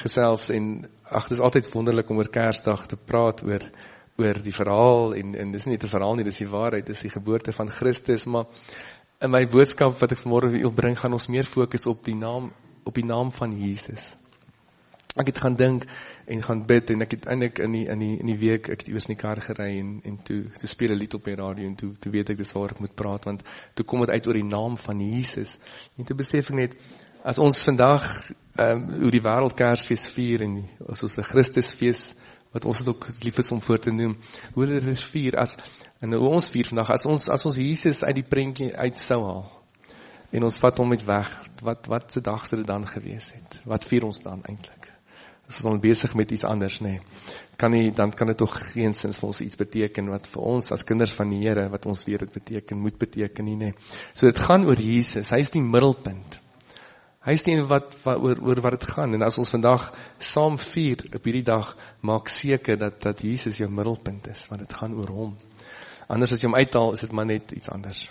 gesels en dit is altyd wonderlik om oor Kersdag te praat oor die verhaal en dis nie net 'n verhaal nie, dis die waarheid, dis die geboorte van Christus, maar in my boodskap wat ek vanmôre wil bring, gaan ons meer fokus op die naam van Jesus. Ek het gaan dink en gaan bid en ek het eintlik in die week, ek het eers in die kar gery en toe speel 'n lied op die radio en toe weet ek dis waar ek moet praat, want toe kom dit uit oor die naam van Jesus. En toe besef ek net, as ons vandag hoe die wêreld Kersfees vier en as ons 'n Christusfees, wat ons het ook lief is om voor te noem, hoe hulle dit vier, en hoe ons vier vandag, as ons Jesus uit die prentjie uit sou haal, en ons vat hom met weg, wat se dag sou dit dan gewees het? Wat vier ons dan eintlik? Is ons besig met iets anders, nee. Dan kan dit toch geen sins vir ons iets beteken, wat vir ons as kinders van die Here, wat ons weet het moet beteken nie, nee. So dit gaan oor Jesus, hy is die middelpunt. Hy is die een oor wat het gaan, en as ons vandag saam vier op hierdie dag, maak seker dat Jesus jou middelpunt is, want het gaan oor hom. Anders as jy hom uithaal, is dit maar net iets anders.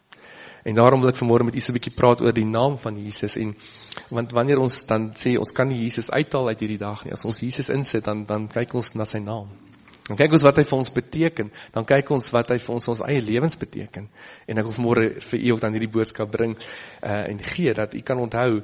En daarom wil ek vanmôre met u so 'n bietjie praat oor die naam van Jesus, want wanneer ons dan sê, ons kan nie Jesus uithaal uit hierdie dag nie, as ons Jesus insit, dan kyk ons na sy naam. Dan kyk ons wat hy vir ons beteken, dan kyk ons wat hy vir ons eie lewens beteken. En ek wil vanmôre vir u ook dan hierdie boodskap bring, en gee, dat u kan onthou,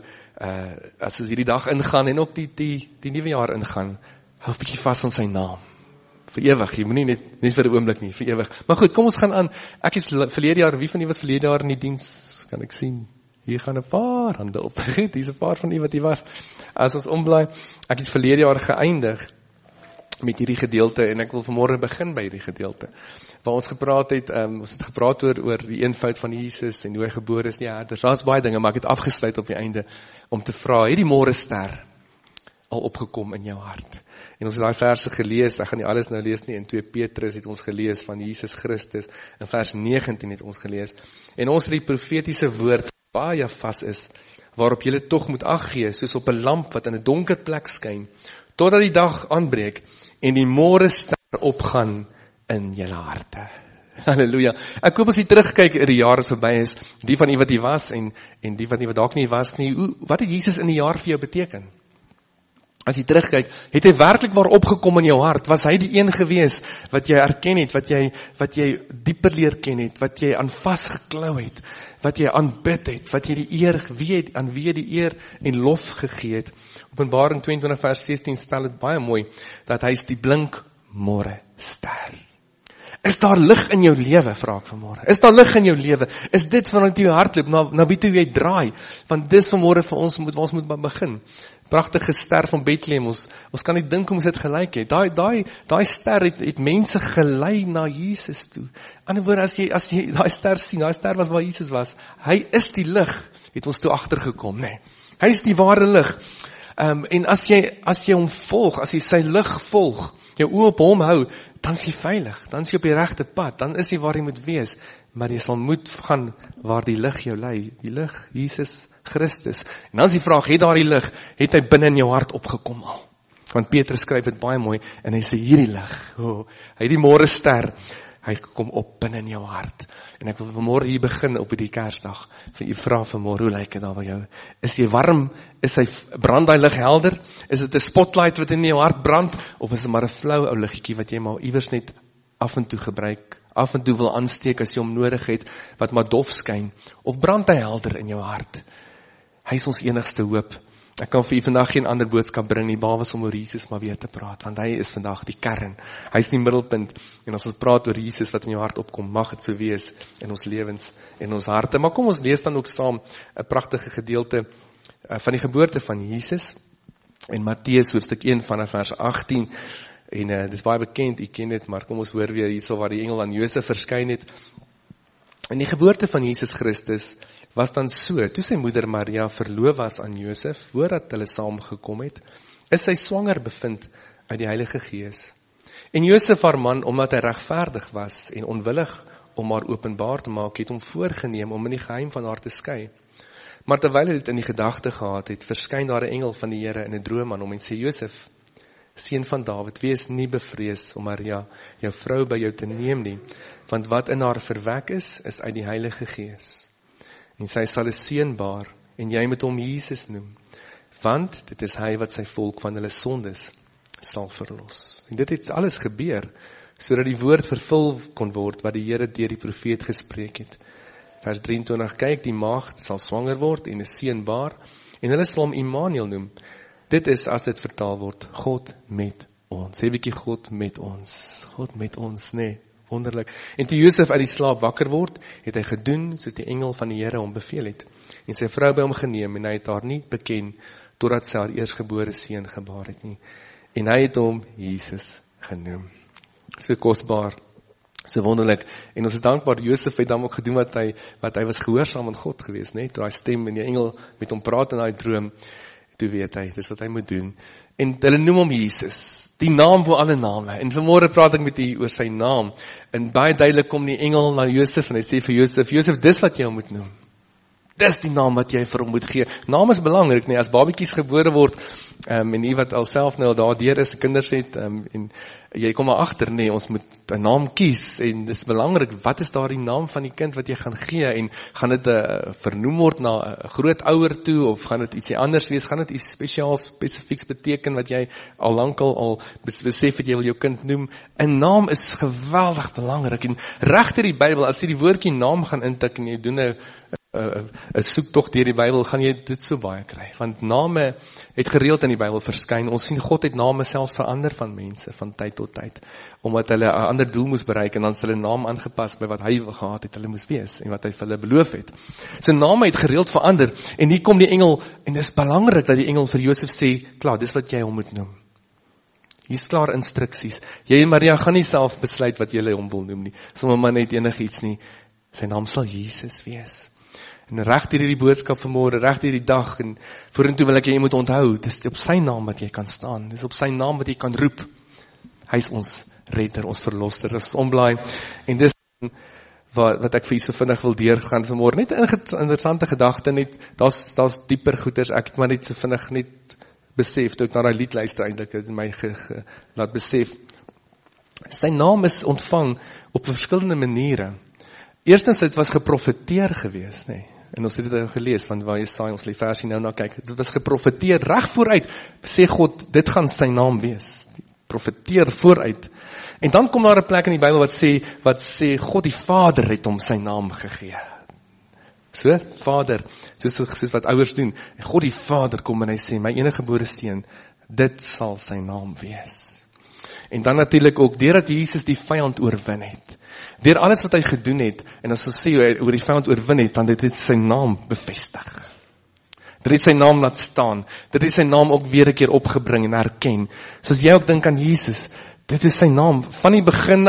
as ons hierdie dag ingaan, en ook die nuwe jaar ingaan, hou 'n bietjie vas aan sy naam. Vir ewig, jy moet nie net vir 'n oomblik nie, vir ewig. Maar goed, kom ons gaan aan. Ek is verlede jaar, wie van u was verlede jaar in die diens? Kan ek sien? Hier gaan 'n paar hande op. Goed, hier is 'n paar van u wat hier was. As ons omblaai, ek het verlede jaar geëindig met hierdie gedeelte, en ek wil vanmôre begin by hierdie gedeelte, waar ons gepraat het, ons het gepraat oor die eenvoud van Jesus, en hoe hy gebore is, daar's baie dinge, maar ek het afgesluit op die einde, om te vra, het die môre ster al opgekom in jou hart? En ons het daai verse gelees, ek gaan nie alles nou lees nie, in 2 Petrus het ons gelees van Jesus Christus, in vers 19 het ons gelees, en ons het die profetiese woord baie vas is, waarop julle tog moet ag gee, soos op 'n lamp wat in 'n donker plek skyn, totdat die dag aanbreek, en die môre ster opgaan in julle harte. Halleluja. Ek hoop as jy terugkyk in die jaar wat verby is, die van u wat hier was, en die wat nie wat dalk nie was nie, wat het Jesus in die jaar vir jou beteken? As jy terugkyk, het hy werklik waar opgekom in jou hart? Was hy die een gewees wat jy erken het, wat jy dieper leer ken het, wat jy aan vasgeklou het, wat jy aanbid het, wat jy aan wie die eer en lof gegee het? Openbaring 22 vers 16 stel dit baie mooi, dat hy is die blink môre ster. Is daar lig in jou lewe, vra ek vanmôre? Is daar lig in jou lewe? Is dit vanuit jou hart loop, na wie toe jy draai? Want dis vanmôre vir ons moet begin. Pragtige ster van Bethlehem, ons kan nie dink hoe ons dit gelyk het. Daai ster het mense gelei na Jesus toe. Ander woorde, as jy daai ster sien, daai ster was waar Jesus was. Hy is die lig, het ons toe agtergekom, nee. Hy is die ware lig. En as jy hom volg, as jy sy lig volg, jou oë op hom hou, dan is jy veilig, dan is jy op die regte pad, dan is jy waar jy moet wees, maar jy sal moet gaan waar die lig jou lei, die lig, Jesus Christus. En dan is die vraag, het daar die lig, het hy binne in jou hart opgekom al? Want Petrus skryf dit baie mooi, en hy sê hierdie lig, hy die môre ster, hy kom op binne in jou hart. En ek wil vanmôre hier begin op die Kersdag, vir u vra vanmôre, hoe lyk dit daar by jou? Is jy warm? Brand daai lig helder? Is dit 'n spotlight wat in jou hart brand? Of is dit maar 'n flou ou liggetjie wat jy maar iewers net af en toe gebruik, af en toe wil aansteek as jy hom nodig het, wat maar dof skyn? Of brand hy helder in jou hart? Hy is ons enigste hoop. Ek kan vir u vandag geen ander boodskap bring nie, behalwe om oor Jesus maar weer te praat, want hy is vandag die kern. Hy is die middelpunt, en as ons praat oor Jesus wat in jou hart opkom, mag dit so wees in ons lewens en ons harte. Maar kom ons lees dan ook saam 'n pragtige gedeelte van die geboorte van Jesus, in Matteus hoofstuk 1 vanaf vers 18, en dit is baie bekend, u ken dit, maar kom ons hoor weer hierso waar die engel aan Josef verskyn het. En die geboorte van Jesus Christus was dan so, toe sy moeder Maria verloof was aan Josef, voordat hulle saamgekom het, is sy swanger bevind uit die Heilige Gees. En Josef haar man, omdat hy regverdig was en onwillig om haar openbaar te maak, het hom voorgeneem om in die geheim van haar te skei. Maar terwyl hy dit in die gedagte gehad het, verskyn daar 'n engel van die Here in 'n droom aan hom en sê, Josef, seun van Dawid, wees nie bevrees om Maria, jou vrou, by jou te neem nie, want wat in haar verwek is uit die Heilige Gees. En sy sal 'n seun baar, en jy moet hom Jesus noem, want dit is hy wat sy volk van hulle sondes sal verlos. En dit het alles gebeur, sodat die woord vervul kon word, wat die Here deur die profeet gespreek het. Vers 23, kyk, die maagd sal swanger word en 'n seun baar, en hulle sal hom Immanuel noem. Dit is, as dit vertaal word, God met ons. Sê 'n bietjie God met ons. God met ons, nee, wonderlik. En toe Josef uit die slaap wakker word, het hy gedoen soos die engel van die Here hom beveel het. En sy vrou by hom geneem, en hy het haar nie beken, totdat sy haar eersgebore seun gebaar het nie. En hy het hom Jesus genoem. So kosbaar, so wonderlik. En ons is dankbaar, Josef het dan ook gedoen wat hy was gehoorsaam aan God gewees, nee? Toe hy stem en die engel met hom praat in daai droom, toe weet hy, dis wat hy moet doen. En hulle noem hom Jesus, die naam bo alle name. En vanmôre praat ek met u oor sy naam. En baie duidelik kom die engel na Josef en hy sê vir Josef, dis wat jy hom moet noem. Dis die naam wat jy vir hom moet gee. Naam is belangrik, nee, as babietjies gebore word, en u wat alself nou al daardeur is, kinders het, en jy kom maar agter, nee, ons moet 'n naam kies, en dis belangrik, wat is daar die naam van die kind wat jy gaan gee, en gaan dit vernoem word na 'n grootouer toe, of gaan dit ietsie anders wees, gaan dit iets spesiaals, spesifieks beteken, wat jy al lankal al besef het jy wil jou kind noem. 'n Naam is geweldig belangrik, en regter die Bybel, as jy die woordjie naam gaan intik, en jy doen 'n soektog deur die Bybel, gaan jy dit so baie kry, want name het gereeld in die Bybel verskyn. Ons sien God het name selfs verander van mense, van tyd tot tyd, omdat hulle 'n ander doel moes bereik, en dan is hulle naam aangepas by wat hy gehad het, hulle moes wees, en wat hy vir hulle beloof het. So name het gereeld verander, en hier kom die engel, en dis belangrik dat die engel vir Josef sê, klaar, dis wat jy hom moet noem. Hier's klaar instruksies. Jy en Maria gaan nie self besluit wat jy hom wil noem nie, sommer maar net enigiets nie. Sy naam sal Jesus wees. En reg hierdie boodskap vanmôre, reg hierdie dag, en vorentoe wil ek jy moet onthou, dis op sy naam wat jy kan staan, dis op sy naam wat jy kan roep. Hy is ons redder, ons verlosser, dis omblaai, en dis wat ek vir julle so vinnig wil deurgaan vanmôre, net 'n interessante gedagte, net, daar's dieper goeters, ek het maar net so vinnig net besef, toe ek na daai lied luister eintlik, het my laat besef, sy naam is ontvang op verskillende maniere. Eerstens, dit was geprofeteer gewees, nee. En ons het dit gelees, van waar Jesaja, ons die versie nou na kyk, dit was geprofeteer, reg vooruit, sê God, dit gaan sy naam wees, profeteer vooruit, en dan kom daar 'n plek in die Bybel wat sê, God die Vader het hom sy naam gegee, so, Vader, soos wat ouers doen, en God die Vader kom en hy sê, my enige gebore seun, dit sal sy naam wees, en dan natuurlik ook, deurdat Jesus die vyand oorwin het, deur alles wat hy gedoen het, en as ons sê oor die vyand oorwin het, dan dit het sy naam bevestig. Dit het sy naam laat staan. Dit het sy naam ook weer 'n keer opgebring en herken. Soos jy ook dink aan Jesus, dit is sy naam. Van die begin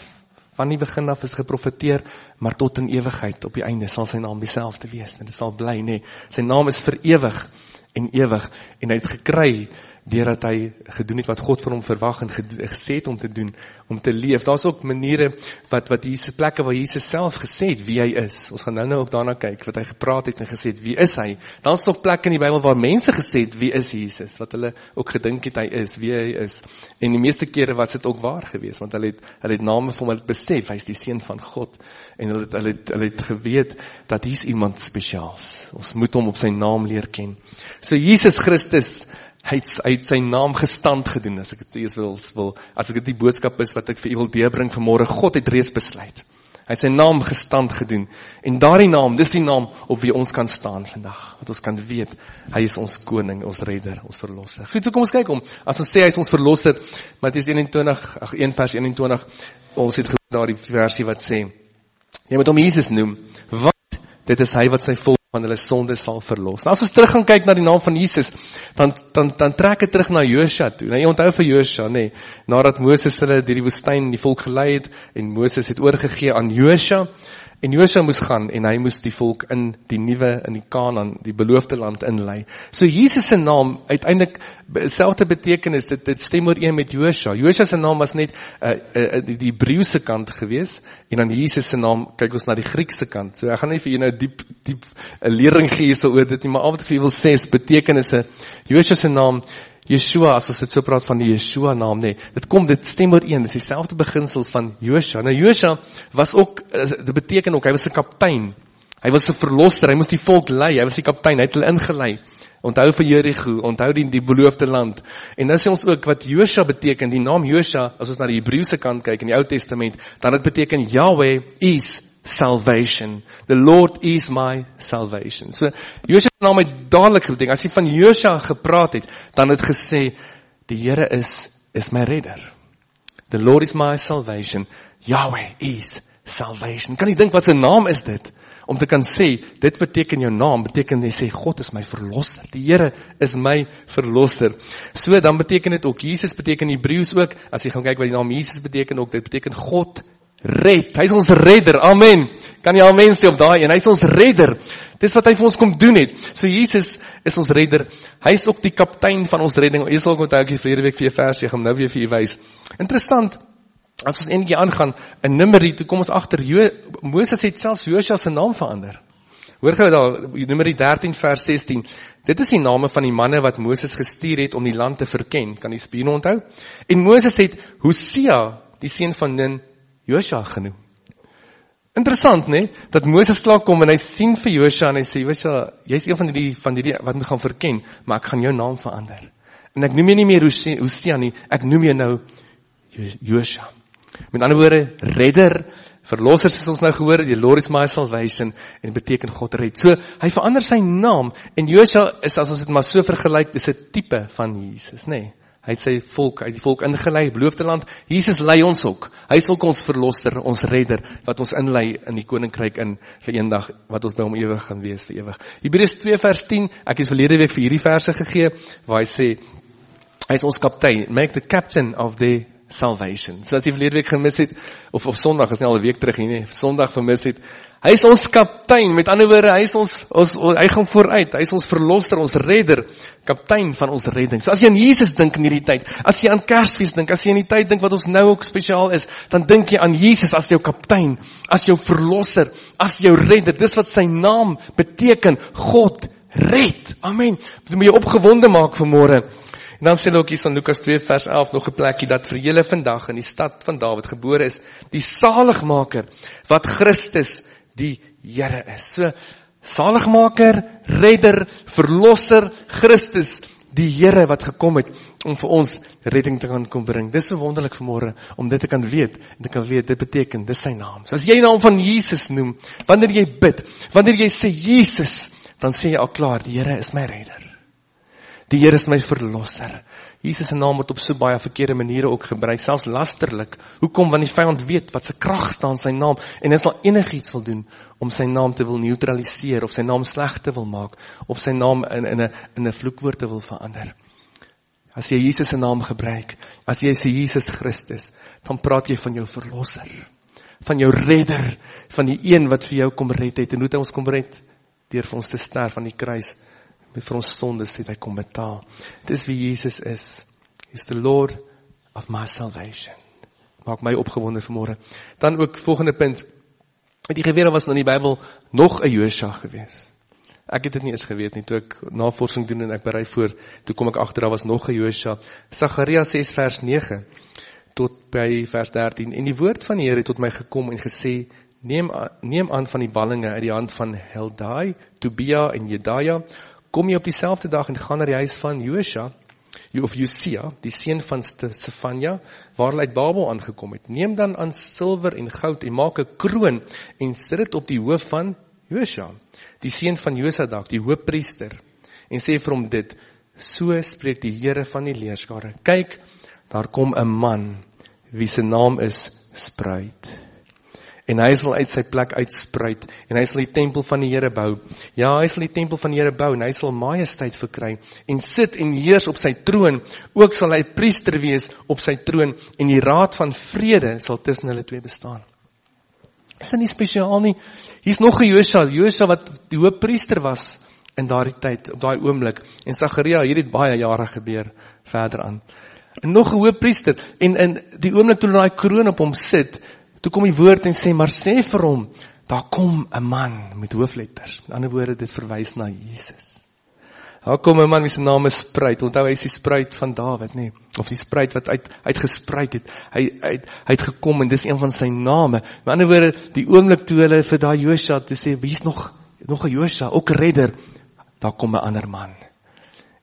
af is geprofeteer, maar tot in ewigheid, op die einde sal sy naam dieselfde wees. En dit sal bly, nee. Sy naam is vir ewig en ewig. En hy het gekry, deurdat hy gedoen het wat God van hom verwag en gesê het om te doen, om te leef. Daar's ook maniere wat Jesus, plekke waar Jesus self gesê het wie hy is. Ons gaan nou ook daarna kyk, wat hy gepraat het en gesê het, wie is hy? Daar's ook plekke in die Bybel waar mense gesê het, wie is Jesus? Wat hulle ook gedink het hy is, wie hy is. En die meeste kere was dit ook waar geweest, want hulle het name van hom besef, hy is die seun van God. En hulle het geweet, dat hier's iemand spesiaals. Ons moet hom op sy naam leer ken. So Jesus Christus, hy het sy naam gestand gedoen, as ek dit eers as ek dit die boodskap is wat ek vir u wil deurbring vanmôre, God het reeds besluit. Hy het sy naam gestand gedoen, en daardie naam, dis die naam op wie ons kan staan vandag, wat ons kan weet, hy is ons koning, ons redder, ons verlosser. Goed, so kom ons kyk om, as ons sê hy is ons verlosser, Mattheus 1 vers 21, ons het gehoor daardie versie wat sê, jy moet hom Jesus noem, want dit is hy wat sy volk van hulle sonde sal verlos. Nou as ons terug gaan kyk na die naam van Jesus, dan trek het terug na Josua toe. Nou jy onthou vir Josua, nee, nadat Moses hulle deur die woestyn die volk gelei het, en Moses het oorgegee aan Josua, en Josua moes gaan, en hy moes die volk in die Kanaan, die beloofde land inlei. So Jesus se naam, uiteindelik, selfde betekenis, dit stem ooreen met Josua. Josua se naam was net die Hebreëse kant gewees, en dan Jesus se naam, kyk ons na die Griekse kant. So ek gaan nie vir julle diep lering gee so oor dit nie, maar al wat ek vir julle wil sê is betekenisse. Josua se naam, Yeshua, as ons dit so praat van die Yeshua naam, nee, dit stem ooreen, dit is dieselfde beginsels van Josua. Nou Josua was ook, dit beteken ook, hy was 'n kaptein, hy was 'n verlosser, hy moes die volk lei, hy was die kaptein, hy het hulle ingelei, onthou vir Jericho, onthou die beloofde land. En dan sê ons ook wat Josua beteken, die naam Josua, as ons na die Hebreëse kant kyk in die Ou Testament, dan dit beteken Yahweh is salvation. The Lord is my salvation. So, Josua se naam het dadelik beteken, as hy van Josua gepraat het, dan het gesê, die Here is my redder. The Lord is my salvation. Yahweh is salvation. Kan jy dink wat sy naam is dit? Om te kan sê, dit beteken jou naam, beteken jy sê, God is my verlosser. Die Here is my verlosser. So, dan beteken dit ook, Jesus beteken Hebreëus ook, as jy gaan kyk wat die naam Jesus beteken ook, dit beteken God red. Hy is ons redder, amen. Kan jy amen sê op daai een? Hy is ons redder. Dis wat hy vir ons kom doen het. So Jesus is ons redder. Hy is ook die kaptein van ons redding. Jy sal ook onthou, ek verlede week vir jou vers, ek gaan nou weer vir jou wys. Interessant, as ons enetjie aangaan, in Numeri, toe kom ons agter, Moses het selfs Josua se naam verander. Hoor gou daar, Numeri 13 vers 16, dit is die name van die manne wat Moses gestuur het om die land te verken, kan jy spier onthou? En Moses het Hosea, die seun van Nun, Josua genoem. Interessant, nee, dat Moses klaar kom en hy sien vir Josua en hy sê, Josua, jy is een van die wat moet gaan verken, maar ek gaan jou naam verander. En ek noem jy nie meer Hosea nie, ek noem jy nou Josua. Met ander woorde, redder, verlosser soos ons nou gehoor het, die Lord is my salvation, en beteken God red. So, hy verander sy naam, en Josua is, as ons dit maar so vergelyk, is 'n tipe van Jesus, nee. Hy het sy volk, hy het die volk ingelei, beloofde land. Jesus lei ons ook. Hy is ook ons verlosser, ons redder, wat ons inlei in die koninkryk in vir eendag, wat ons by hom ewig gaan wees vir ewig. Hebreërs 2 vers 10, ek het verlede week vir hierdie verse gegee, waar hy sê, hy is ons kaptein, make the captain of the salvation. So as jy verlede week gemis het, of Sondag, is nie al 'n week terug hier nie, Sondag vermis het, hy is ons kaptein, met ander woorde, hy is hy gaan vooruit, hy is ons verlosser, ons redder, kaptein van ons redding. So as jy aan Jesus dink in hierdie tyd, as jy aan Kersfees dink, as jy in die tyd dink wat ons nou ook spesiaal is, dan dink jy aan Jesus as jou kaptein, as jou verlosser, as jou redder, dis wat sy naam beteken, God red, amen. Dit moet jy opgewonde maak vanmôre. En dan sê hulle ook hier in Lukas 2 vers 11 nog 'n plekkie, dat vir julle vandag in die stad van Dawid gebore is, die saligmaker, wat Christus die Here is. So, saligmaker, redder, verlosser, Christus, die Here wat gekom het, om vir ons redding te kan kom bring. Dis so wonderlik vanmôre, om dit te kan weet, en te kan weet, dit beteken, dis sy naam. So as jy die naam van Jesus noem, wanneer jy bid, wanneer jy sê Jesus, dan sê jy al klaar, die Here is my redder. Die Here is my verlosser. Jesus se naam word op so baie verkeerde maniere ook gebruik, selfs lasterlik. Hoekom? Want die vyand weet wat se krag staan in sy naam, en hy sal enigiets wil doen, om sy naam te wil neutraliseer, of sy naam sleg te wil maak, of sy naam in 'n vloekwoord te wil verander. As jy Jesus se naam gebruik, as jy sê Jesus Christus, dan praat jy van jou verlosser, van jou redder, van die een wat vir jou kom red het, en hoe het hy ons kom red? Deur vir ons te sterf aan die kruis, vir ons sondes het hy kom betaal. Dis wie Jesus is. He's the Lord of my salvation. Maak my opgewonde vanmôre. Dan ook volgende punt. Het jy geweet, daar was in die Bybel nog 'n Josua gewees. Ek het dit nie eens geweet nie, toe ek navorsing doen en ek berei voor, toe kom ek agter, daar was nog 'n Josua. Sagaria 6 vers 9 tot by vers 13. En die woord van die Here het tot my gekom en gesê, neem aan van die ballinge uit die hand van Heldai, Tobia en Jedaja, kom jy op dieselfde dag en gaan na die huis van Josia, die seun van Sefanja, waar hy uit Babel aangekom het. Neem dan aan silwer en goud en maak 'n kroon en sit dit op die hoof van Josia, die seun van Josadak, die hoofpriester, en sê vir hom dit, so spreek die Here van die leerskare, kyk, daar kom 'n man, wie se naam is Spruit. En hy sal uit sy plek uitspruit, en hy sal die tempel van die Here bou. Ja, hy sal die tempel van die Here bou, en hy sal majesteit verkry, en sit en heers op sy troon, ook sal hy priester wees op sy troon, en die raad van vrede sal tussen hulle twee bestaan. Is dit nie spesiaal nie? Hier's nog 'n Josua wat die hoofpriester was, in daardie tyd, op daai oomblik, en Sagaria, hier het baie jare gebeur, verder aan. En nog 'n hoofpriester, en die oomblik toe daai kroon op hom sit, toe kom die woord en sê, maar sê vir hom, daar kom 'n man met hoofletters. Met ander woorde, dit verwys na Jesus. Daar kom 'n man wie se naam is Spruit. Onthou, hy is die Spruit van Dawid, nee, of die Spruit wat uitgespruit het. Hy het gekom en dis een van sy name. Met ander woorde, die oomblik toe hulle vir daai Josua te sê, hier's nog 'n Josua, ook 'n redder, daar kom 'n ander man.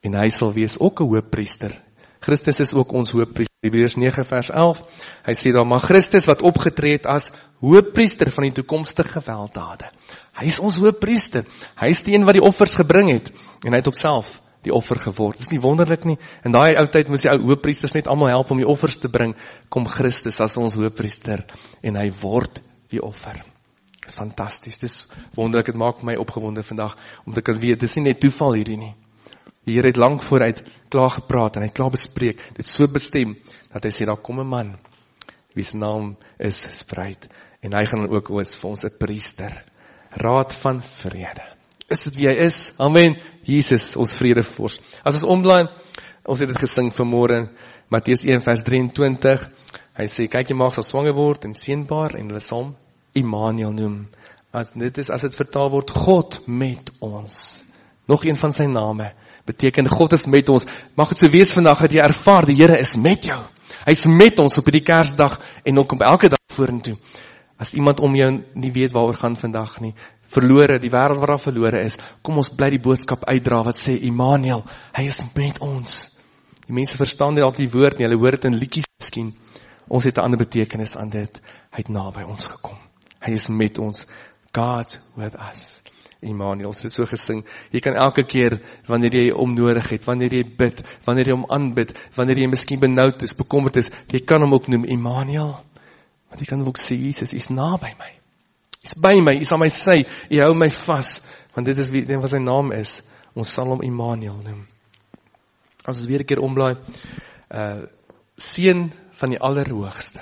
en hy sal wees ook 'n hoëpriester. Christus is ook ons hoëpriester. Hebreërs 9 vers 11, hy sê daar, maar Christus wat opgetree het as hoëpriester van die toekomstige welddade. Hy is ons hoëpriester. Hy is die een wat die offers gebring het, en hy het op self die offer geword. Dis nie wonderlik nie. In daai ou tyd moes die ou hoëpriesters net almal help om die offers te bring. Kom Christus as ons hoëpriester, en hy word die offer. Dis fantasties. Dis wonderlik. Dit maak my opgewonde vandag, om te kan weet, dis nie net toeval hierdie nie. Die Here het lank vooruit klaar gepraat, en hy het klaar bespreek, dit so bestem, dat hy sê, daar kom 'n man, wie se naam is Spruit, en hy gaan dan ook wees vir ons 'n priester, raad van vrede. Is dit wie hy is? Amen. Jesus, ons vredevors. As ons omlaai, ons het dit gesing vanmôre, Matteus 1 vers 23, hy sê, kyk, jy maag sal swanger word, en seënbaar, en hulle sal hom Immanuel noem. As dit vertaal word, God met ons. Nog een van sy name, beteken God is met ons. Mag het so wees vandag, dat jy ervaar, die Here is met jou. Hy is met ons op die Kersdag, en ook op elke dag vorentoe. As iemand om jou nie weet waaroor gaan vandag nie, verlore, die wêreld waar daar verlore is, kom ons bly die boodskap uitdra, wat sê, Immanuel, hy is met ons. Die mense verstaan nie al die woord nie, hulle hoor dit in liedjies miskien. Ons het 'n ander betekenis aan dit. Hy het naby ons gekom. Hy is met ons. God with us. Immanuel, ons het so gesing. Jy kan elke keer, wanneer jy hom nodig het, wanneer jy bid, wanneer jy hom aanbid, wanneer jy miskien benoud is, bekommerd is, jy kan hom ook noem Immanuel. Want jy kan ook sê, Jesus, is naby my. Is by my, is aan my sy, hy hou my vas, want dit is wat sy naam is. Ons sal hom Immanuel noem. As ons weer 'n keer omblaai, seun van die Allerhoogste.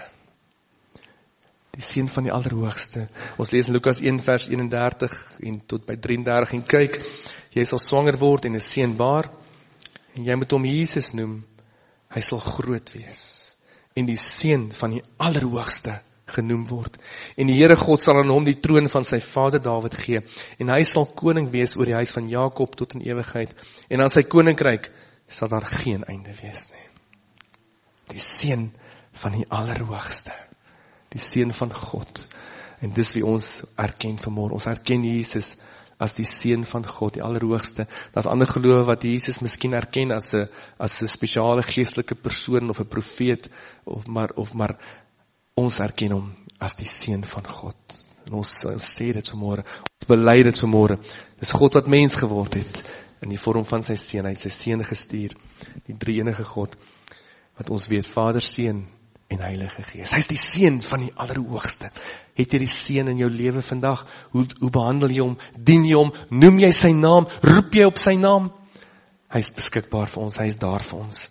Die seun van die Allerhoogste. Ons lees in Lukas 1 vers 31 en tot by 33 en kyk, jy sal swanger word en is seënbaar, en jy moet hom Jesus noem, hy sal groot wees, en die seun van die Allerhoogste genoem word. En die Here God sal aan hom die troon van sy vader Dawid gee, en hy sal koning wees oor die huis van Jakob tot in ewigheid, en aan sy koninkryk sal daar geen einde wees nie. Die seun van die Allerhoogste. Die seun van God. En dis wie ons erken vanmôre. Ons erken Jesus as die seun van God, die Allerhoogste. Daar's ander gelowe wat Jesus miskien erken as 'n spesiale geestelike persoon of 'n profeet of maar ons erken hom as die seun van God. En ons sê dit vanmôre. Ons bely dit vanmôre. Dis God wat mens geword het in die vorm van sy seun. Hy het sy seun gestuur, die drie-enige God wat ons weet, Vader, Seun en Heilige Gees. Hy is die seun van die Allerhoogste. Het jy die seun in jou lewe vandag? Hoe behandel jy hom? Dien jy hom? Noem jy sy naam? Roep jy op sy naam? Hy is beskikbaar vir ons, hy is daar vir ons.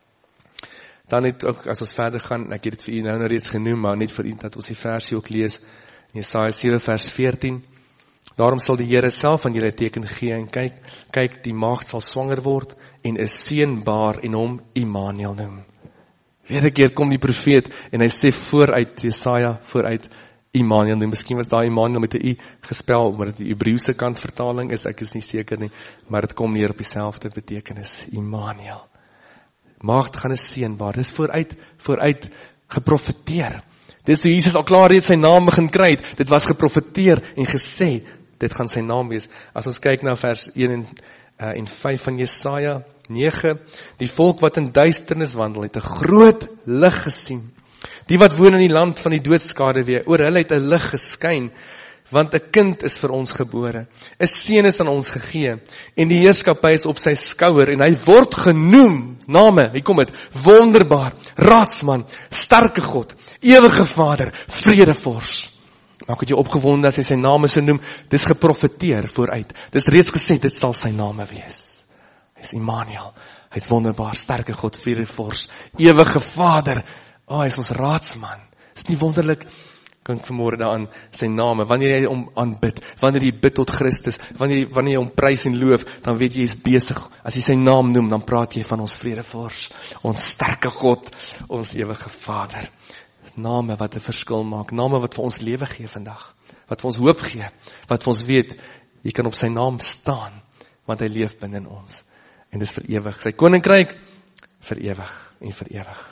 Dan het ook, as ons verder gaan, ek het dit vir u nou reeds genoem, maar net vir u dat ons die versie ook lees, in Jesaja 7 vers 14, daarom sal die Here self aan julle teken gee, en kyk, die maagd sal swanger word, en is seënbaar, en hom Immanuel noem. Weer 'n keer kom die profeet, en hy sê vooruit, Jesaja vooruit, Immanuel noem. Miskien was daai Immanuel met 'n U gespel, omdat dit die Hebreëse kant vertaling is, ek is nie seker nie, maar dit kom neer op dieselfde betekenis, Immanuel. Maagd gaan 'n seënbaar, dis vooruit geprofeteer. Dis hoe Jesus al klaar reeds sy naam begin kry het, dit was geprofeteer en gesê, dit gaan sy naam wees. As ons kyk na vers 1 en 5 van Jesaja 9, die volk wat in duisternis wandel, het 'n groot lig gesien. Die wat woon in die land van die doodskade weer, oor hulle het 'n lig geskyn, want 'n kind is vir ons gebore, 'n seun is aan ons gegee, en die heerskappy is op sy skouer, en hy word genoem, name, hier kom dit, wonderbaar, raadsman, sterke God, ewige Vader, vredevors. Maak het jy opgewonde as hy sy name so noem, dis geprofeteer vooruit, dis reeds gesê, dit sal sy name wees. Hy is Immanuel, hy is wonderbaar, sterke God, vredevors, ewige Vader, hy is ons raadsman. Is nie wonderlik? Kan ek vanmôre daaraan sy name, wanneer jy hom aanbid, wanneer jy bid tot Christus, wanneer jy hom prys en loof, dan weet jy is besig, as jy sy naam noem, dan praat jy van ons vredevors, ons sterke God, ons ewige Vader. Name wat 'n verskil maak, name wat vir ons lewe gee vandag, wat vir ons hoop gee, wat vir ons weet, jy kan op sy naam staan, want hy leef binne in ons, en dis vir ewig, sy koninkryk, vir ewig en vir ewig.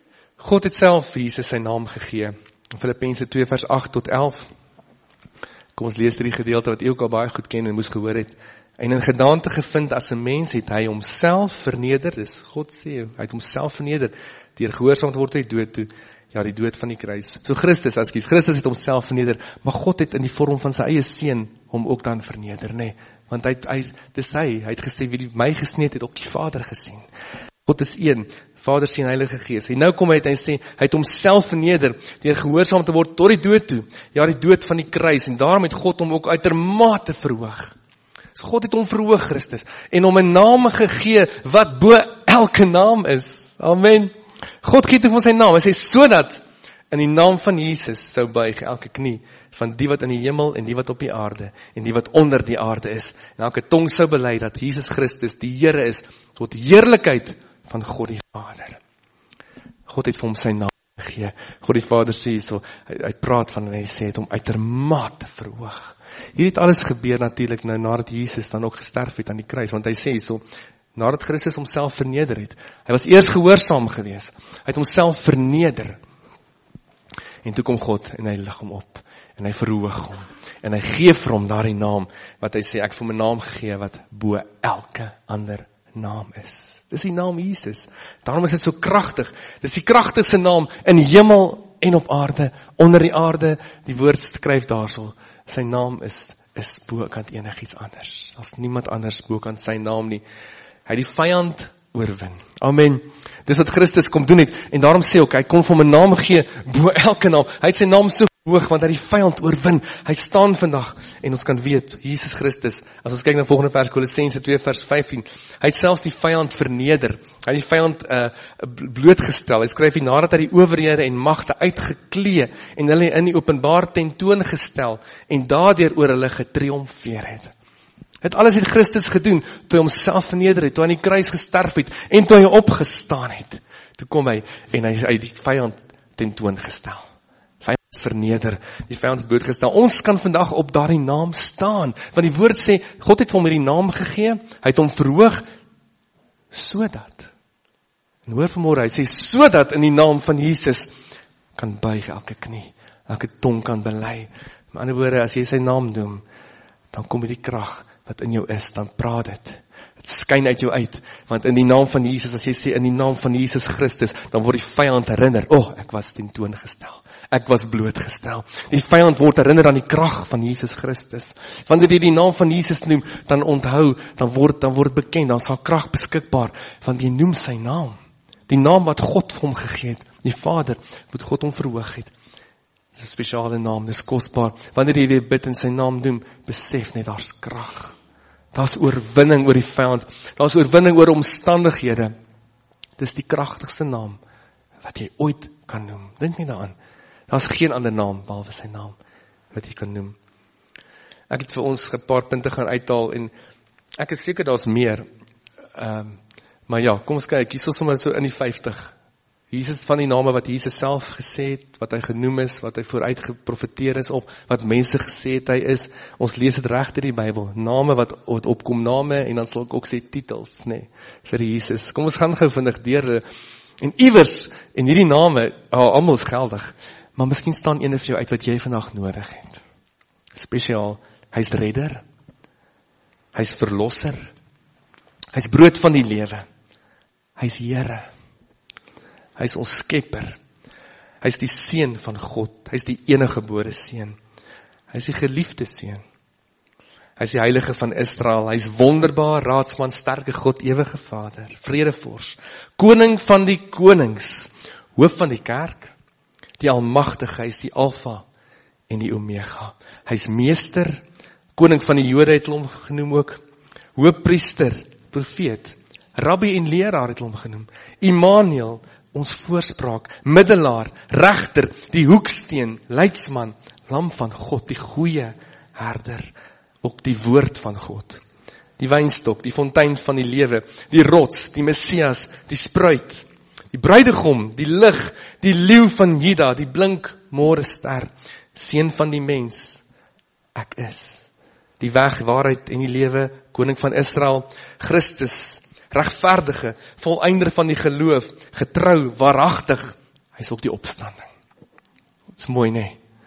God het self Jesus sy naam gegee. In Filippense 2 vers 8 tot 11 Kom ons lees die gedeelte wat jy ook al baie goed ken en moes gehoor het. En in gedaante gevind as 'n mens het hy homself verneder, dis God sê, hy het homself verneder, deur gehoorsaam te word tot die dood toe, ja, die dood van die kruis. So Christus het homself verneder, maar God het in die vorm van sy eie seun hom ook dan verneder, nê? Want hy het gesê, wie my gesien het ook die Vader gesien. God is een, Vader, Seun, Heilige Gees. En nou kom hy en sê, hy het homself verneder, deur gehoorsaam te word tot die dood toe, ja, die dood van die kruis, en daarom het God hom ook uitermate verhoog. So God het hom verhoog, Christus, en hom 'n naam gegee, wat bo elke naam is. Amen. God gee toe van sy naam, hy sê, sodat in die naam van Jesus sou buig elke knie, van die wat in die hemel en die wat op die aarde, en die wat onder die aarde is, en elke tong sou bely dat Jesus Christus die Here is, tot heerlikheid van God die Vader. God het vir hom sy naam gegee. God die Vader sê so, hy praat van en hy sê het hom uitermate verhoog. Hier het alles gebeur natuurlik nou nadat Jesus dan ook gesterf het aan die kruis, want hy sê so, nadat Christus homself verneder het, hy was eers gehoorsaam gewees, hy het homself verneder, en toe kom God en hy lig hom op, en hy verhoog hom, en hy gee vir hom daardie naam, wat hy sê, ek het vir hom 'n naam gegee, wat bo elke ander naam is. Dis die naam Jesus. Daarom is dit so kragtig. Dis die kragtigste naam in hemel en op aarde, onder die aarde, die woord skryf daarso. Sy naam is bokant enigiets anders. Daar's niemand anders bokant sy naam nie. Hy het die vyand oorwin. Amen. Dis wat Christus kom doen het. En daarom sê ook, hy kom vir hom 'n naam gee, bo elke naam. Hy het sy naam so hoog, want hy die vyand oorwin. Hy staan vandag, en ons kan weet, Jesus Christus, as ons kyk na volgende vers, Kolossense 2 vers 15, hy het selfs die vyand verneder, hy het die vyand blootgestel, hy skryf hier, nadat hy die owerhede en magte uitgeklee, en hulle in die openbaar tentoongestel, en daardeur oor hulle getriomfeer het. Het alles het Christus gedoen, toe hy homself verneder het, toe hy aan die kruis gesterf het, en toe hy opgestaan het. Toe kom hy, en hy het die vyand tentoongestel. Verneder, die vyand blootgestel. Ons kan vandag op daardie naam staan, want die woord sê, God het hom hierdie naam gegee, hy het hom verhoog, sodat, en hoor vanmôre, hy sê, sodat in die naam van Jesus, kan buig elke knie, elke tong kan bely. Met ander woorde, as jy sy naam noem, dan kom die krag wat in jou is, dan praat dit. Het skyn uit jou uit, want in die naam van Jesus, as jy sê in die naam van Jesus Christus, dan word die vyand herinner, ek was tentoongestel, ek was blootgestel. Die vyand word herinner aan die krag van Jesus Christus. Wanneer jy die naam van Jesus noem, dan onthou, dan word bekend, dan sal krag beskikbaar, want jy noem sy naam. Die naam wat God vir hom gegee het, die Vader, wat God hom verhoog het. Dit is 'n spesiale naam, dis kosbaar. Wanneer jy weer bid in sy naam noem, besef net, daar's krag. Daar's oorwinning oor die vyand. Daar's oorwinning oor omstandighede. Dis die kragtigste naam wat jy ooit kan noem. Dink net daaraan. Daar's geen ander naam behalwe sy naam wat jy kan noem. Ek het vir ons 'n paar punte gaan uithaal en ek is seker daar's meer. Maar ja, kom ons kyk. Hier is sommer so in die 50. Jesus van die name wat Jesus self gesê het, wat hy genoem is, wat hy vooruit geprofeteer is op, wat mense gesê het hy is. Ons lees dit reg deur die Bybel. Name wat opkom, name, en dan sal ek ook sê titels, nê, vir Jesus. Kom ons gaan gou vinnig deur. En iewers, en hierdie name, almal is geldig, maar miskien staan een vir jou uit wat jy vandag nodig het. Spesiaal, hy's redder, hy's verlosser, hy's brood van die lewe, hy's Here. Hy's ons skepper. Hy's die seun van God. Hy's die enige gebore seun. Hy's die geliefde seun. Hy's die heilige van Israel. Hy's wonderbaar, raadsman, sterke God, ewige Vader, vredevors, koning van die konings, hoof van die kerk, die almagtige, hy's die Alfa en die Omega. Hy's meester, koning van die Jode het hom genoem ook, hoëpriester, profeet, rabbi en leraar het hom genoem, Immanuel, ons voorspraak, middelaar, regter, die hoeksteen, leidsman, lam van God, die goeie herder, ook die woord van God, die wynstok, die fontein van die lewe, die rots, die Messias, die spruit, die bruidegom, die lig, die leeu van Juda, die blink môrester, seun van die mens, ek is, die weg, waarheid en die lewe, koning van Israel, Christus, regverdige, volëinder van die geloof, getrou, waaragtig, hy is op die opstanding. Dit is mooi, nee?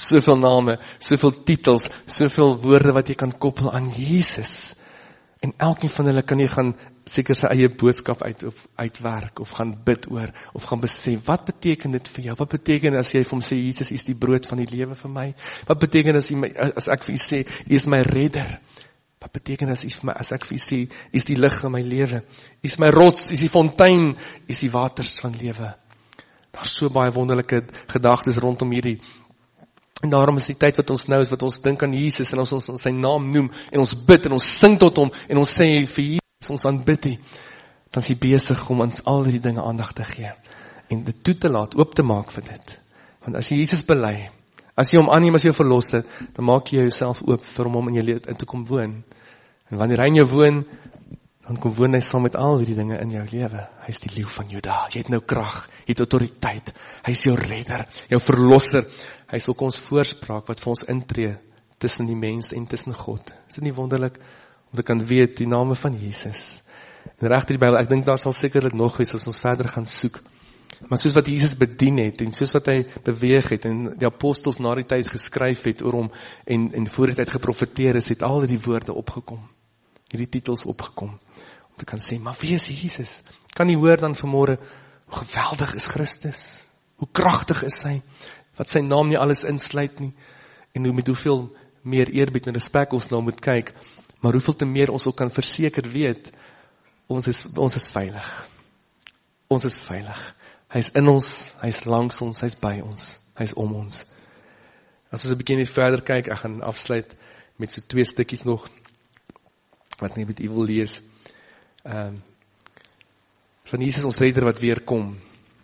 Soveel name, soveel titels, soveel woorde wat jy kan koppel aan Jesus. En elkeen van hulle kan jy gaan seker sy eie boodskap uitwerk, of gaan bid oor, of gaan besef, wat beteken dit vir jou? Wat beteken as jy vir hom sê, Jesus is die brood van die lewe vir my? Wat beteken as ek vir u sê, u is my redder? Wat beteken as ek vir u sê, u is die lig in my lewe? U is my rots, u is die fontein, u is die waters van lewe. Daar is so baie wonderlike gedagtes rondom hierdie. En daarom is die tyd wat ons nou is, wat ons dink aan Jesus, en ons sy naam noem, en ons bid, en ons sing tot hom, en ons sê vir Jesus, ons aanbid hy, dan is hy besig om ons al die dinge aandag te gee, en dit toe te laat, oop te maak vir dit. Want as jy Jesus bely, as jy hom aanneem as jou verlosser, dan maak jy jouself oop vir hom in jou lewe in te kom woon. En wanneer hy in jou woon, dan kom woon hy saam met al die dinge in jou lewe. Hy is die leeu van Juda. Jy het nou krag, jy het autoriteit. Hy is jou redder, jou verlosser. Hy is ook ons voorspraak wat vir ons intree tussen die mens en tussen God. Is dit nie wonderlik om te kan weet die name van Jesus? En regter die Bybel, ek dink daar sal sekerlik nog iets as ons verder gaan soek. Maar soos wat Jesus bedien het en soos wat hy beweeg het en die apostels na die tyd geskryf het oor hom en voor die tyd geprofeteer is, het al die woorde opgekom. Hierdie titels opgekom. Om te kan sê, maar wie is Jesus? Kan nie hoor dan vanmôre, hoe geweldig is Christus? Hoe kragtig is hy? Wat sy naam nie alles insluit nie. En hoe met hoeveel meer eerbied en respek ons nou moet kyk. Maar hoeveel te meer ons ook kan verseker weet, ons is veilig. Ons is veilig. Hy is in ons, hy is langs ons, hy is by ons, hy is om ons. As ons 'n bietjie net verder kyk, ek gaan afsluit met so 2 stukkies nog, wat net met u wil lees. Van Jesus ons redder wat weer kom.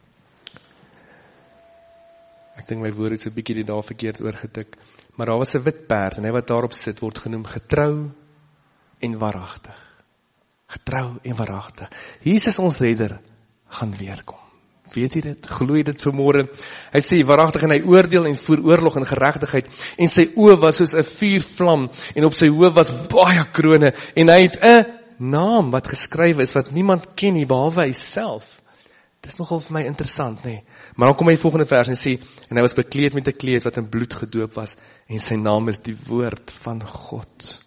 Ek dink my woord het so 'n bietjie die daar verkeerd oorgetik. Maar daar was 'n wit perd en hy wat daarop sit word genoem getrou en waaragtig. Getrou en waaragtig. Jesus ons redder gaan weer kom. Weet jy dit? Glo jy dit vanmôre? Hy sê waaragtig en hy oordeel en voer oorlog en geregtigheid en sy oë was soos 'n vuurvlam en op sy hoof was baie krone en hy het 'n naam wat geskrywe is wat niemand ken nie behalwe hy self. Dit is nogal vir my interessant, nê? Maar dan kom hy die volgende vers en sê en hy was bekleed met 'n kleed wat in bloed gedoop was en sy naam is die woord van God.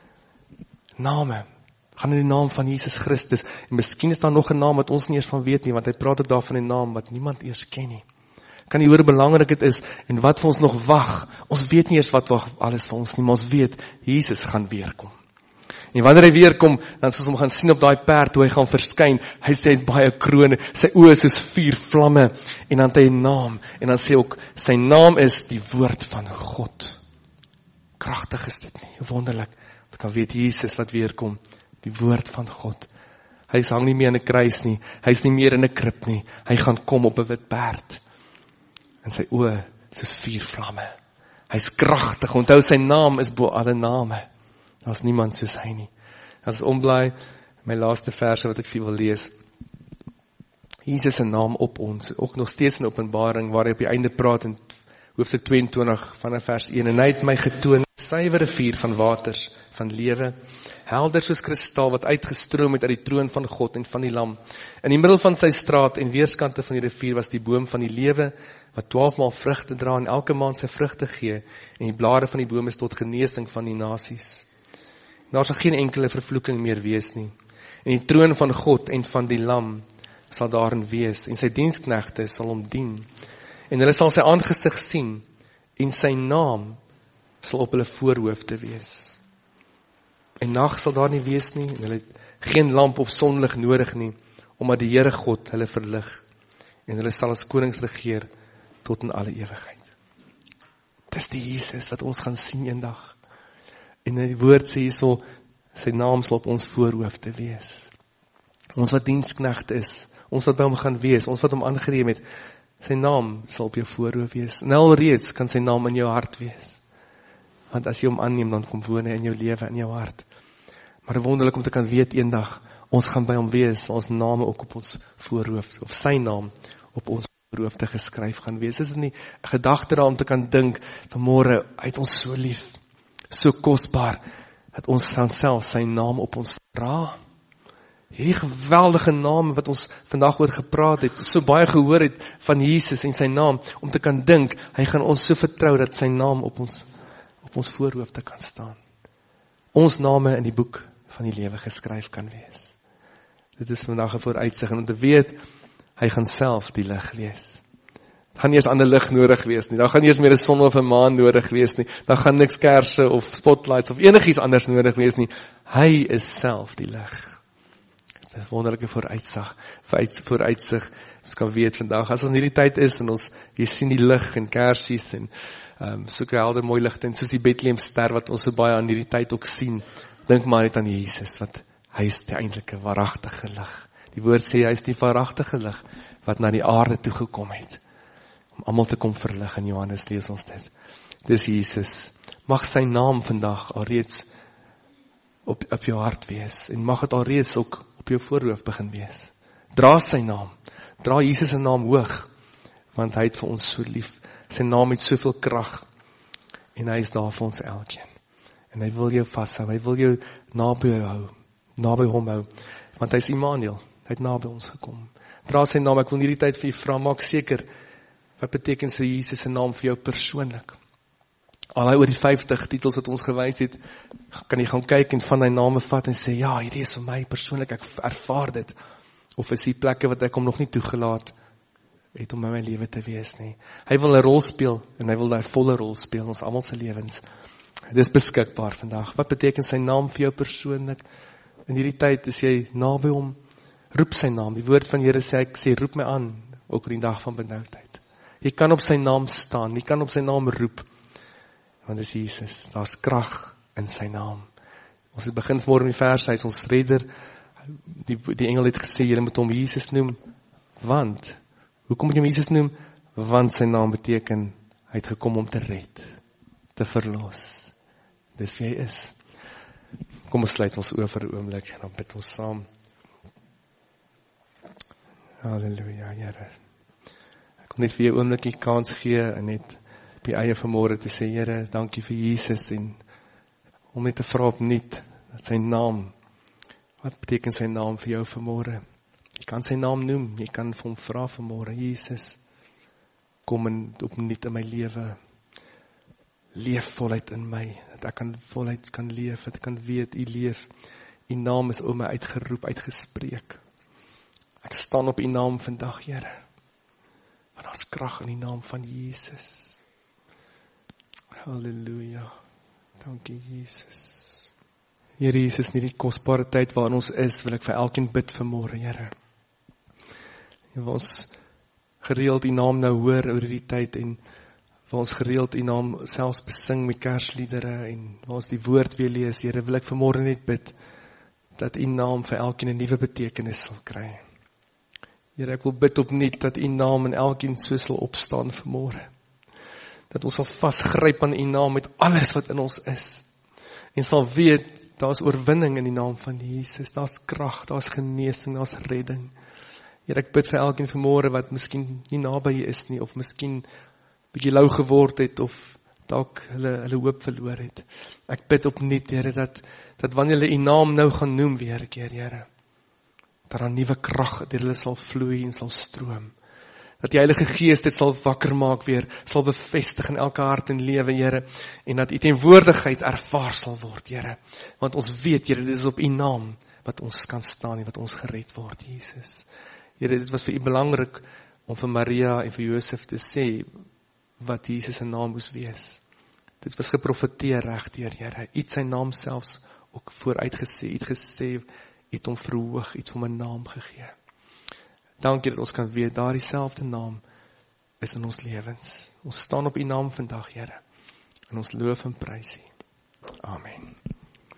Name gaan in die naam van Jesus Christus, en miskien is daar nog 'n naam wat ons nie eers van weet nie, want hy praat ook daar van 'n naam wat niemand eers ken nie. Kan jy hoor hoe belangrik dit is, en wat vir ons nog wag? Ons weet nie eers wat wag alles vir ons nie, maar ons weet, Jesus gaan weer kom. En wanneer hy weer kom, dan sal ons hom gaan sien op daai perd, hoe hy gaan verskyn, hy sê hy het baie krone, sy oë is soos vuurvlamme, en dan het hy 'n naam, en dan sê ook, sy naam is die woord van God. Kragtig is dit nie, wonderlik, want kan weet, Jesus wat weer kom, die woord van God. Hy hang nie meer in 'n kruis nie, hy is nie meer in 'n krib nie, hy gaan kom op 'n wit perd. En sy oë soos vuurvlamme. Hy's kragtig, onthou sy naam is bo alle name. Daar's niemand soos hy nie. As ons omblaai, my laaste verse wat ek vir wil lees. Jesus se naam op ons, ook nog steeds in Openbaring, waar hy op die einde praat in hoofstuk 22 vanaf vers 1. En hy het my getoon, suiwer rivier van waters, van lewe, helder soos kristal wat uitgestroom het uit die troon van God en van die Lam. In die middel van sy straat en weerskante van die rivier was die boom van die lewe, wat 12 maal vrugte dra en elke maand sy vrugte gee, en die blare van die boom is tot genesing van die nasies. Daar sal geen enkele vervloeking meer wees nie. En die troon van God en van die Lam sal daarin wees, en sy diensknegte sal hom dien. En hulle sal sy aangesig sien, en sy naam sal op hulle voorhoofde wees. En nag sal daar nie wees nie, en hulle het geen lamp of sonlig nodig nie, omdat die Here God hulle verlig, en hulle sal as konings regeer tot in alle ewigheid. Dis die Jesus wat ons gaan sien eendag. En die woord sê hierso, sy naam sal op ons voorhoofde wees. Ons wat diensknegte is, ons wat by hom gaan wees, ons wat hom aangeneem het, sy naam sal op jou voorhoof wees. En alreeds kan sy naam in jou hart wees. Want as jy hom aanneem, dan kom woon hy in jou lewe, in jou hart. Maar wonderlik om te kan weet eendag, ons gaan by hom wees, ons name ook op ons voorhoof, of sy naam op ons voorhoofde geskryf gaan wees. Is dit nie 'n gedagte daar om te kan dink, vanmôre, hy het ons so lief, so kosbaar, dat ons dan self sy naam op ons dra. Hierdie geweldige name wat ons vandag oor gepraat het, so baie gehoor het van Jesus en sy naam, om te kan dink, hy gaan ons so vertrou dat sy naam op ons voorhoofde kan staan. Ons name in die boek van die lewe geskryf kan wees. Dit is vandag 'n vooruitsig, en om te weet, hy gaan self die lig wees. Daar gaan nie eers ander lig nodig wees nie, daar gaan nie eers meer 'n son of 'n maan nodig wees nie, daar gaan niks kersse of spotlights of enigiets anders nodig wees nie. Hy is self die lig. Dit is 'n wonderlike vooruitsig, ons kan weet vandag, as ons in hierdie tyd is, en jy sien die lig en kersies, en soeke helder mooi ligte, en soos die Bethlehemster, wat ons so baie aan hierdie tyd ook sien, dink maar net aan Jesus, wat hy is die eintlike waaragtige lig. Die woord sê, hy is die waaragtige lig, wat na die aarde toe gekom het, om almal te kom verlig. In Johannes lees ons dit. Dis Jesus. Mag sy naam vandag alreeds op jou hart wees, en mag het alreeds ook op jou voorhoof begin wees. Dra sy naam, dra Jesus se naam hoog, want hy het vir ons so lief. Sy naam het soveel krag, en hy is daar vir ons elkeen. En hy wil jou vashou, hy wil jou naby hom hou, want hy is Immanuel, hy het naby ons gekom. Dra sy naam, ek wil in hierdie tyd vir jou vra, maak seker, wat beteken sy Jesus se naam vir jou persoonlik? Al hy oor die 50 titels wat ons gewys het, kan jy gaan kyk en van die name vat en sê, ja, hierdie is vir my persoonlik, ek ervaar dit. Of is die plekke wat ek hom nog nie toegelaat het om in my lewe te wees nie. Hy wil 'n rol speel, en hy wil daar volle rol speel in ons almal se lewens. Dit is beskikbaar vandag. Wat beteken sy naam vir jou persoonlik? In hierdie tyd is jy naby hom, roep sy naam. Die woord van Here sê, ek sê, roep my aan, ook in die dag van benoudheid. Jy kan op sy naam staan, jy kan op sy naam roep, want dis Jesus, daar's krag in sy naam. Ons het begin vanmôre in die vers, hy is ons redder, die engel het gesê, julle moet hom Jesus noem, want, hoekom moet jy hom Jesus noem? Want sy naam beteken, hy het gekom om te red, te verlos. Dis wie hy is. Kom ons sluit ons oë vir 'n oomblik, en dan bid ons saam. Halleluja, Here. Ek wil net vir jou 'n oomblik die kans gee, en net op die eie vanmôre te sê, Here, dankie vir Jesus, en om net te vra opnuut, dat sy naam, wat beteken sy naam vir jou vanmôre? Jy kan sy naam noem, jy kan vir hom vra vanmôre, Jesus, kom en opnuut in my lewe, leef voluit in my, dat ek kan voluit kan leef, dat ek kan weet, u leef, u naam is oor my uitgeroep, uitgespreek. Ek staan op u naam vandag, Here, want daar's krag in die naam van Jesus. Halleluja, dankie Jesus. Here Jesus, in hierdie kosbare tyd waarin ons is, wil ek vir elkeen bid vanmôre, Here. Waar ons gereeld u naam nou hoor oor hierdie tyd, en waar ons gereeld u naam selfs besing met kersliedere, en waar ons die woord weer lees, Here, wil ek vanmôre net bid, dat u naam vir elkeen 'n nuwe betekenis sal kry. Here, ek wil bid opnuut, dat u naam in elkeen so sal opstaan vanmôre. Dat ons sal vasgryp aan u naam met alles wat in ons is, en sal weet, daar's oorwinning in die naam van Jesus, daar's krag, daar's genesing, daar's redding. Here, ek bid vir elkeen vanmôre wat miskien nie naby u is nie, of miskien bietjie lou geword het, of dalk hulle hoop verloor het. Ek bid opnuut, Here, dat wanneer hulle u naam nou gaan noem weer 'n keer, Here, dat daar nuwe krag deur hulle sal vloei en sal stroom. Dat die Heilige Gees dit sal wakker maak weer, sal bevestig in elke hart en lewe, Here, en dat u teenwoordigheid ervaar sal word, Here. Want ons weet, Here, dit is op u naam wat ons kan staan en wat ons gered word, Jesus. Here, dit was vir u belangrik om vir Maria en vir Josef te sê wat Jesus se naam moes wees. Dit was geprofeteer regdeur, Here. U het sy naam selfs ook vooruitgesê. U het gesê, u het hom verhoog, u het hom 'n naam gegee. Dankie dat ons kan weet, daar dieselfde naam is in ons lewens. Ons staan op u naam vandag, Here, en ons loof en prys u. Amen.